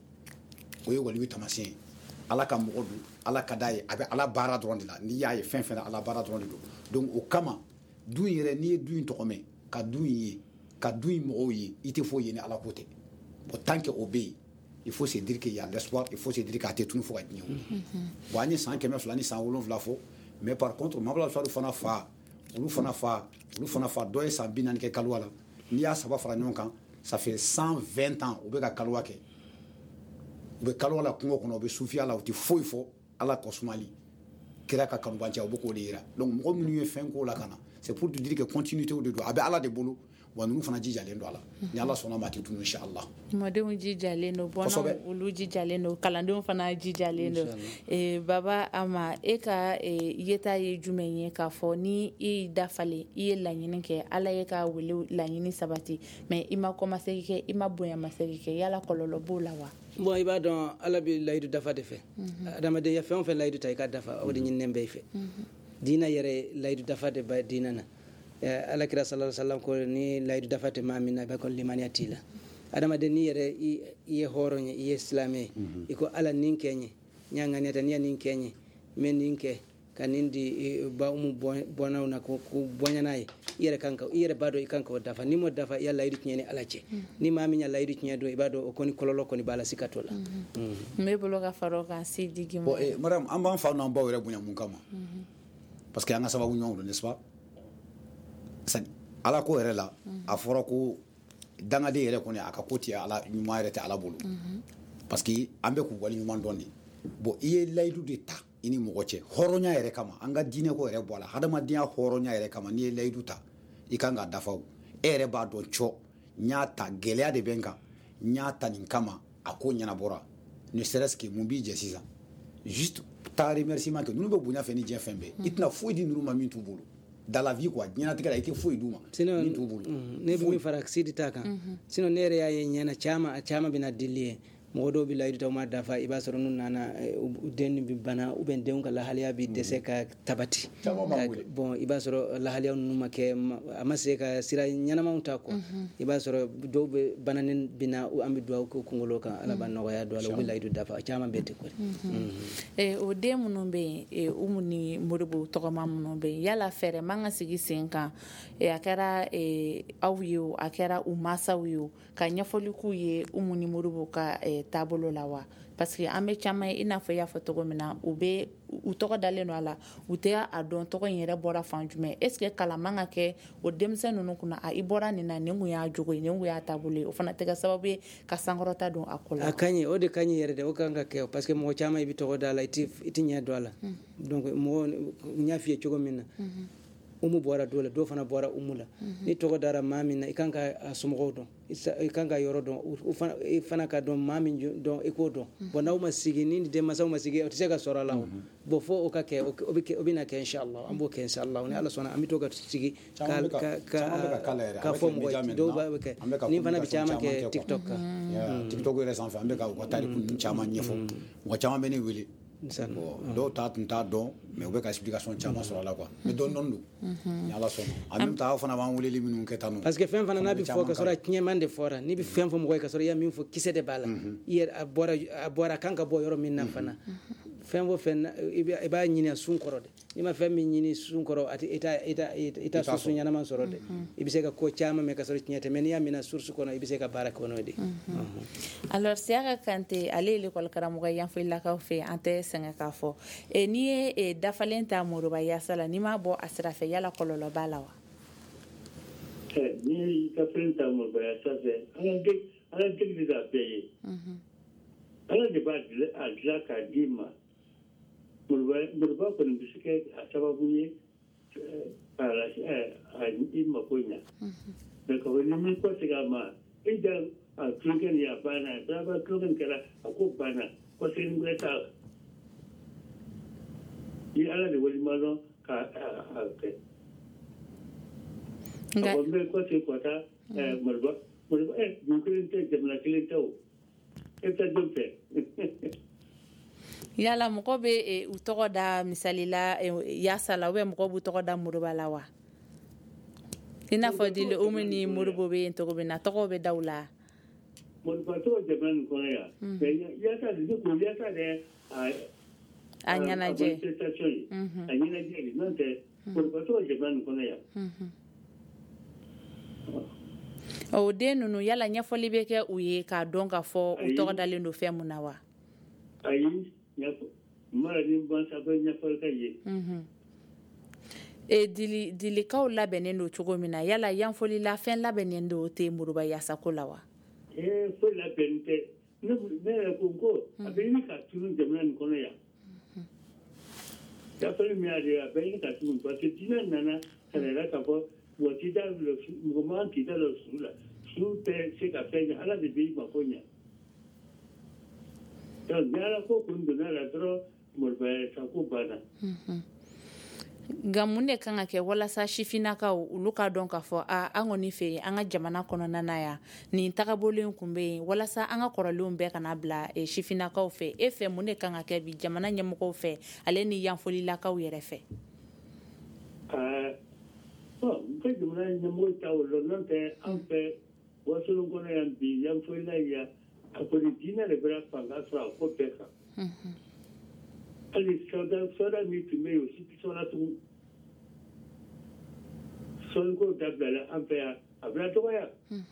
o ye walju tamasien ala ka modu ala ka dai abe ala bara dron de la ni ya yi fin fin ala bara dron de donc o kama du yere ni du to kome ka du yi ka du mo yi ite fo yi ni ala ko te pour tant que obéi il faut se dire qu'il y a l'espoir il faut se dire qu'à te tout faut être niou wani san keme flani san wolon vla fo mais par contre mabla so fana fa ulu fana fa ulu fana fa do sa binan ke kalwala ni ya saba fara nyonkan ça fait cent vingt ans o be ka kalwa ke o be kalwala kungo kono o be sufia la o ti foi fo ala kosmali kira ka kanu bancha o be ko lira donc mo mu ñu fen ko la kana c'est pour te dire que continuité de do abe ala de bolo wa nu fana jija lendo ala ni ala sona mati tunu inshallah mo de mu jija lendo bona ulu jija lendo kalando fana jija lendo e baba ama e ka e yeta ye jumenye ka fo ni i dafale i lanyini ke ala ye ka wele lanyini sabati mais ima commencer ke ima boya maseri ke yala kololo bula wa bon iba don ala bi laydu dafa de fe adama de ya fe on fe laydu tay ka dafa o de nyin nembe fe dina yere laydu dafa de ba dina na ala kira sallallahu alaihi wasallam ko ni laydu dafate mamina be ko limaniyati la adama de ni yere iye horonye iye islamé iko ala nin kenye nyangani tan ya nin kenye men ninke kanindi ba umu bona una ko bonyanaay yere kanka yere bado ikanka dafa ni mo dafa ya laydu nyene alace ni maminya laydu nyado ibado ko ni kololo ko ni bala sikatola me bolo ka faro ka sidi gimo bon et madame amba fa no mbaw re bunya mun kama parce que anga sababu nyongo n'est-ce pas ala ko yɛrɛ la a fɔra ko dangaden yɛrɛ kɔni a ka ko ti ala ɲuman yɛrɛ tɛ ala bolo parce que an bɛ k'u wali ɲuman dɔn de bon i ye layidu de ta i ni mɔgɔ cɛ hɔrɔnya yɛrɛ kama an ka diinɛ ko yɛrɛ bɔ a la hadamadenya hɔrɔnya yɛrɛ kama n'i ye layidu ta i kan ka dafa o e yɛrɛ b'a dɔn cɔ n y'a ta gɛlɛya de bɛ n kan n y'a ta nin kama a ko ɲɛnabɔra ne serait-ce que mun b'i jɛ sisan juste ta remerciement kɛ ninnu bɛ bonya fɛ ni diɲɛ fɛn bɛɛ i tɛna foyi di ninnu ma min t'u bolo dans la vie quoi nyana tigala ite foi duma sino ne bi mi farak sidi taka sino nere ya nyana chama chama bina dilie mɔgɔ dɔw bɛ layidu ta u ma dafa i b'a sɔrɔ n'u nana den bi bana ou bien denw ka lahaliya bi dɛsɛ ka tabati bon i b'a sɔrɔ lahaliya ninnu ma kɛ a ma se ka sira ɲɛnamaw ta quoi i b'a sɔrɔ dɔw bɛ bananen bina an bɛ dugawu kɛ kunkolo kan ala b'a nɔgɔya don a la u bɛ layidu dafa caman bɛ ten quoi o den minnu bɛ yen Umu ni Moribo tɔgɔma minnu bɛ yen yala fɛɛrɛ man ka sigi sen kan a kɛra aw ye o a kɛra u masaw ye o ka ɲɛfɔli k'u ye Umu ni Moribo ka taabolo la wa parce que an bɛ caman ye i n'a fɔ i y'a fɔ cogo min na u bɛ u tɔgɔ dalen don a la u tɛ a dɔn tɔgɔ in yɛrɛ bɔra fan jumɛn est ce que kalan man ka kɛ o denmisɛn ninnu kunna a i bɔra nin na nin kun y'a jogo ye nin kun y'a taabolo ye o fana tɛ kɛ sababu ye ka sankɔrɔta don a ko la. A ka ɲi o de ka ɲi yɛrɛ de o kan ka kɛ parce que mɔgɔ caman i bɛ tɔgɔ da la i tɛ ɲɛ dɔn a la donc mɔgɔ n y'a f'i ye cogo min na Umu bɔra dɔ la dɔ fana bɔra Umu la ni tɔgɔ dara maa min na i kan ka a somɔgɔw dɔn i kan ka yɔrɔ dɔn i fana ka dɔn maa min dɔn i k'o dɔn bon n'aw ma sigi ni denmansaw ma sigi o tɛ se ka sɔrɔ a la bon fo o ka kɛ o bɛ na kɛ inshallah an b'o kɛ inshallah ni ala sɔnna an bɛ to ka sigi ka ka fɔ mɔgɔ dɔw b'a kɛ ni fana bɛ caman kɛ TikTok kan TikTok yɛrɛ sanfɛ an bɛ ka u ka tariku caman ɲɛfɔ mɔgɔ caman bɛ ne wele dɔw ta tun t'a dɔn mais u bɛ ka explication caman sɔrɔ a la quoi mais dɔɔni dɔɔni don ni ala sɔnna en même temps aw fana b'an weleli minnu kɛ tan nɔ parce que fɛn fana n'a bɛ fɔ ka sɔrɔ tiɲɛman de fɔra n'i bɛ fɛn fɔ mɔgɔ ye ka sɔrɔ i y'a min fɔ kisɛ de b'a la i yɛrɛ a bɔra a bɔra a kan ka bɔ yɔrɔ min na fana fɛn o fɛn i b'a ɲini sun kɔrɔ de n'i ma fɛn min ɲini sun kɔrɔ i t'a source ɲɛnama sɔrɔ dɛ i bɛ se ka ko caman mɛn ka sɔrɔ tiɲɛ tɛ mais n'i y'a minɛ source kɔnɔ i bɛ se ka baara kɛ n'o de alors Siaka Kante ale ye l'école karamɔgɔ ye Yanfolilakaw fɛ an tɛ sɛgɛn k'a fɔ n'i ye dafalen ta Moriba Yasa la n'i m'a bɔ a sira fɛ yala kɔlɔlɔ b'a la wa n'i ye dafalen ta Moriba Yasa fɛ ala degeli k'a bɛɛ ye ala de b'a dilan k'a d'i ma Moriba kɔni bɛ se kɛ a sababu ye a i mako ɲa mais ka fɔ ni min kɔsegin a ma i da a tulonkɛ nin a banna daba tulonkɛ kɛra a ko banna kɔsegin wɛrɛ t'a la i ala de walima dɔn k'a kɛ a fɔ n bɛ kɔsegin kɔta Moriba Moriba dugu kelen tɛ jamana kelen tɛ o e tɛ dɔ fɛ yala mɔgɔ bɛ u tɔgɔ da misali la Yasa la ou bien mɔgɔ b'u tɔgɔ da Moriba la wa i n'a fɔ Dili Umu ni Moribo bɛ yen cogo min na tɔgɔw bɛ da u la Moriba tɔgɔ jamana nin kɔnɔ yan mais Yasa de ko Yasa de a ɲɛnajɛ a ɲɛnajɛ de n'o tɛ Moriba tɔgɔ jamana nin kɔnɔ yan o den ninnu yala ɲɛfɔli bɛ kɛ u ye k'a dɔn k'a fɔ u tɔgɔ dalen don fɛn mun na wa ayi mara ni bansa bɛ ɲɛfɔli ka ye e dili dilikaw labɛnnen don cogo min na yala yanfolila fɛn labɛnnen don o tɛ Moriba Yasa ko la wa ee foyi labɛnnen tɛ ne yɛrɛ ko ko a bɛ ɲini ka tunu jamana nin kɔnɔ yan yafɔli min y'a de a bɛ ɲini ka tunu parce que diinɛ nana ka na yɛrɛ k'a fɔ wa t'i da mɔgɔ man k'i da don su la su tɛ se ka fɛn ɲɛ ala de b'i mako ɲɛ donc ni ala ko kun donna la dɔrɔn Moriba Yasa ko banna nka mun de kan ka kɛ walasa sifinnakaw olu k'a dɔn k'a fɔ a an kɔni fɛ yen an ka jamana kɔnɔna na yan nin tagabolo kun bɛ yen walasa an ka kɔrɔlenw bɛɛ kana bila sifinnakaw fɛ e fɛ mun de kan ka kɛ bi jamana ɲɛmɔgɔw fɛ ale ni yanfolilakaw yɛrɛ fɛ bon n ka jamana ɲɛmɔgɔ ta o la n'o tɛ an fɛ wasolon kɔnɔ yan bi yanfolila yan a kɔni diinɛ de bɛna fanga sɔrɔ a ko bɛɛ kan hali sɔda min tun bɛ yen o si tɛ sɔnna tugun sɔnniko dabilala an fɛ yan a bɛna dɔgɔya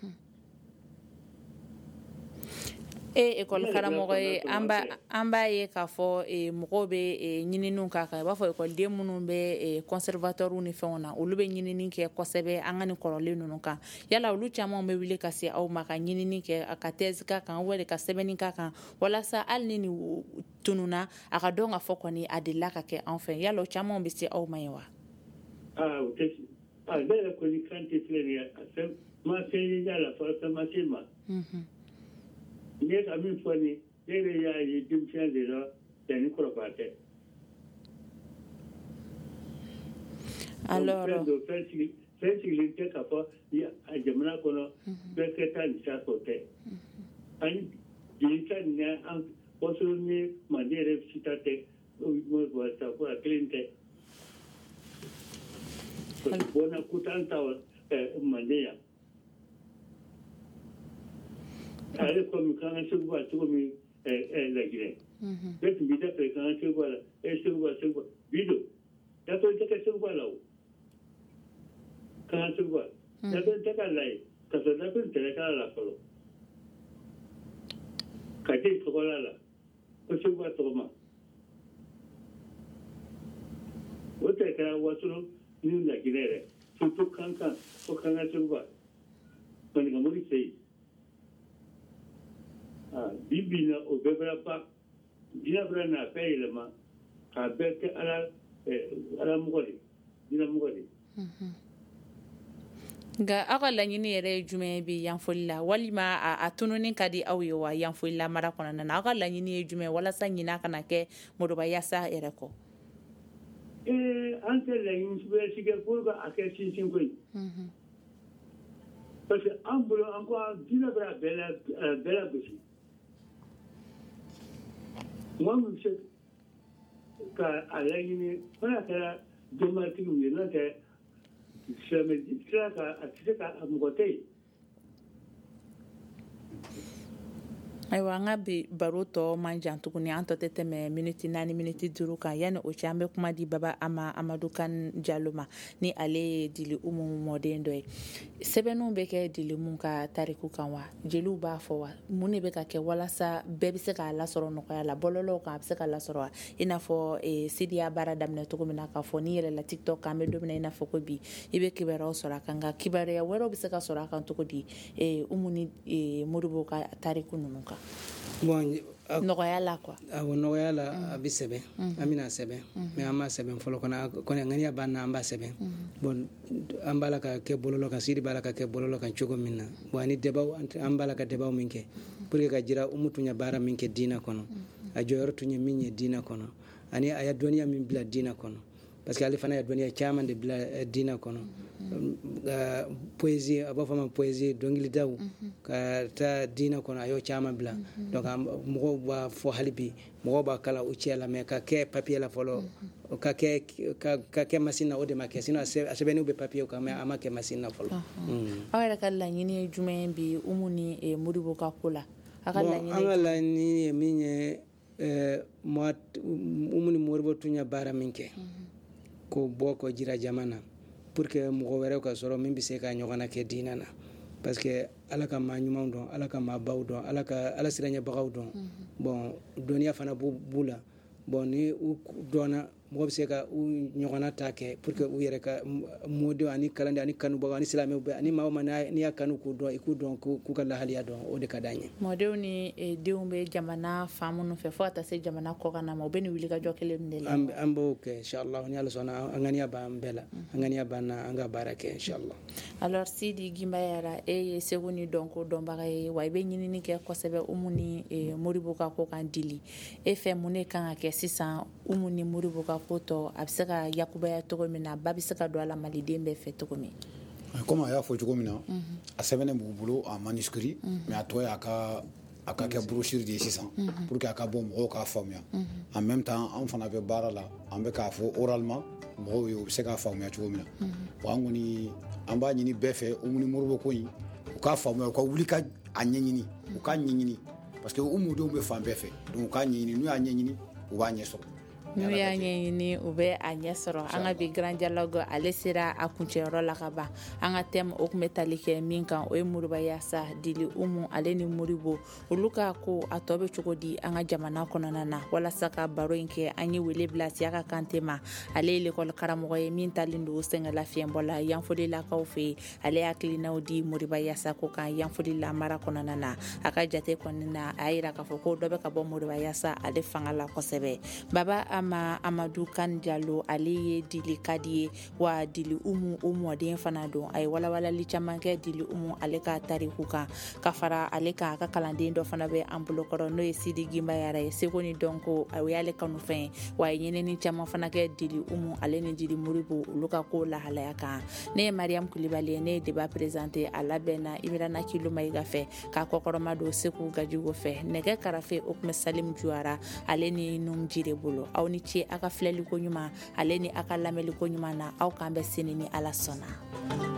e école karamɔgɔ ye an b'a ye k'a fɔ mɔgɔw bɛ ɲininiw k'a kan i b'a fɔ école den minnu bɛ conservateur ni fɛnw na olu bɛ ɲinini kɛ kosɛbɛ an ka nin kɔrɔlen ninnu kan yala olu caman bɛ wuli ka se aw ma ka ɲinini kɛ a ka thèse k'a kan wali ka sɛbɛnni k'a kan walasa hali ni nin tununa a ka dɔn k'a fɔ kɔni a delila ka kɛ an fɛ yala o caman bɛ se aw ma ye wa aa o tɛ aa ne yɛrɛ kɔni kan tɛ filɛ nin ye a fɛn ma fɛn ye y'a la fɔlɔ fɛn ma se ma ne ka min fɔ ni ne yɛrɛ y'a ye denmisɛn de la yanni kɔrɔbaya tɛ alors fɛn sigilen tɛ k'a fɔ a jamana kɔnɔ bɛɛ kɛ taa nin sa o tɛ ani jinka ne an wasu ne mandere fita te mo wata ko aklinte bona kutanta mandeya ale ko mi kan se ba to mi la gire bet mi da pe kan se ba e se ba se ba bido da to te se ba la kan se ba da to te ka lai ka se da pe te ka la ko ka te ko la la ko se ba to ma o te ka wa su ni la gire tu tu kan kan ko kan se ba ko ni mo ri sei bibina o bebra pa dina brana peilema ka beke ala ala mugodi dina mugodi nga aga laɲini yɛrɛ jumɛn bi yanfoli la walima a tununi ka di aw ye wa yanfoli la mara kɔnɔna na aga laɲini ye jumɛn walasa ɲina kana kɛ Moriba Yasa yɛrɛ kɔ eh an tɛ laɲini suguya si kɛ pour que a kɛ sinsin ko ye parce que an bolo an ko dina bɛra bɛɛ la bɛɛ la gosi moi je sais que à la ligne voilà que la domatique où il est je me dis que à c'est qu'à mon côté ayiwa an ka bi baro tɔ man jan tuguni an tɔ tɛ tɛmɛ miniti naani miniti duuru kan yanni o cɛ an bɛ kuma di baba ama amadu kan jalo ma ni ale ye dili umu mɔden dɔ ye sɛbɛnninw bɛ kɛ dili mun ka tariku kan wa jeliw b'a fɔ wa mun de bɛ ka kɛ walasa bɛɛ bɛ se k'a lasɔrɔ nɔgɔya la bɔlɔlɔw kan a bɛ se ka lasɔrɔ wa i n'a fɔ sidiya baara daminɛ cogo min na k'a fɔ n'i yɛlɛla tiktok kan an bɛ don min na i n'a fɔ ko bi i bɛ kibaruyaw sɔrɔ a kan nka kibaruya wɛrɛw bɛ se ka sɔrɔ a kan cogo di umu ni Moribo ka tariku ninnu kan bon nɔgɔya la quoi awɔ nɔgɔya la a bɛ sɛbɛn an bɛna sɛbɛn mais an b'a sɛbɛn fɔlɔ kɔnɔ kɔni ŋaniya b'an na an b'a sɛbɛn bon an b'a la ka kɛ bɔlɔlɔ kan Sidi b'a la ka kɛ bɔlɔlɔ kan cogo min na bon ani debaw an b'a la ka debaw min kɛ pour que ka jira umu tun ye baara min kɛ diinɛ kɔnɔ a jɔyɔrɔ tun ye min ye diinɛ kɔnɔ ani a ye dɔnniya min bila diinɛ kɔnɔ parce que ale fana ye dɔnniya caman de bila diinɛ kɔnɔ poésie a b'a fɔ ma poésie dɔnkilidaw ka taa diinɛ kɔnɔ a y'o caman bila donc mɔgɔw b'a fɔ hali bi mɔgɔw b'a kala u cɛ la mais ka kɛ papier la fɔlɔ ka kɛ ka kɛ machine na o de ma kɛ sinon a sɛbɛnniw bɛ papier kan mais a ma kɛ machine na fɔlɔ aw yɛrɛ ka laɲini ye jumɛn bi umu ni Moribo ka ko la a ka laɲini an ka laɲini ye min ye umu ni Moribo tun ye baara min kɛ ko bɔ ko jira jama na pour que mɔgɔ wɛrɛw ka sɔrɔ min bɛ se ka ɲɔgɔnna kɛ diinɛ na parce que ala ka maa ɲumanw dɔn ala ka maa baw dɔn ala ka ala siraɲɛbagaw dɔn bon dɔnniya fana b'u la bon ni u dɔnna mɔgɔ bɛ se ka u ɲɔgɔnna ta kɛ pour que u yɛrɛ ka mɔdenw ani kalanden ani kanubagaw ani silamɛw bɛɛ ani maa o maa n'i y'a kanu k'u dɔn i k'u dɔn k'u ka lahaliya dɔn o de ka d'an ye mɔdenw ni denw bɛ jamana fan minnu fɛ fo ka taa se jamana kɔkan ma u bɛ nin wulikajɔ kelen de la an b'o kɛ inshallah ni ala sɔnna an ŋaniya b'an bɛɛ la an ŋaniya b'an na an ka baara kɛ inshallah alors Sidi Gimbayara e ye segu ni dɔnko dɔnbaga ye wa i bɛ ɲinini kɛ kosɛbɛ umu ni Moribo ka ko kan dili e fɛ mun de kan ka kɛ sisan umu ni Moribo ka ko tɔ a bɛ se ka yakubaya cogo min na ba bɛ se ka don a la maliden bɛɛ fɛ cogo min comme a y'a fɔ cogo min na a sɛbɛnnen b'u bolo en manuscrit mais a tɔ ye a ka a ka kɛ brochure de ye sisan pour que a ka bɔ mɔgɔw k'a faamuya en même temps an fana bɛ baara la an bɛ k'a fɔ oralement mɔgɔw ye u bɛ se k'a faamuya cogo min na bon an kɔni an b'a ɲini bɛɛ fɛ umu ni Moribo ko in u k'a faamuya u ka wuli ka a ɲɛɲini u k'a ɲɛɲini parce que umudenw bɛ fan bɛɛ fɛ donc u k'a ɲɛɲini n'u y'a ɲɛɲini u b'a ɲɛ sɔrɔ n'u y'a ɲɛɲini u bɛ a ɲɛ sɔrɔ an ka bi grand dialogue ale sera a kuncɛyɔrɔ la ka ban an ka thème o tun bɛ tali kɛ min kan o ye Moriba Yasa dili umu ale ni Moribo olu ka ko a tɔ bɛ cogo di an ka jamana kɔnɔna na walasa ka baro in kɛ an ye wele bila Siyaka Kante ma ale ye l'école karamɔgɔ ye min talen don Sɛngɛla fiɲɛbɔ la Yanfolilakaw fɛ yen ale hakilinaw di Moriba Yasa ko kan Yanfolila mara kɔnɔna na a ka jate kɔnɔna na a y'a jira k'a fɔ ko dɔ bɛ ka bɔ Moriba Yasa ale fanga la kosɛbɛ baba Mariama Amadou Kan Diallo ale ye dili kadi ye wa dili umu o mɔden fana don a ye walawalali caman kɛ dili umu ale ka tariku kan ka fara ale ka ka kalanden dɔ fana bɛ an bolokɔrɔ n'o ye Sidi Gimba Yara ye seko ni dɔnko a y'ale kanu fɛn wa a ye ɲinini caman fana kɛ dili umu ale ni dili Moribo olu ka ko lahalaya kan. Ne ye Mariam Kulibali ye, ne ye débat présenté a labɛnna Ibirana Kilo Mayiga fɛ k'a kɔkɔrɔma don Seku Gajigo fɛ nɛgɛ karafe o tun bɛ Salim Juara ale ni Num Jire bolo. Aw ni ce a ka filɛliko ɲuman ale ni a ka lamɛnliko ɲuman na aw k'an bɛ sini ni Ala sɔnna.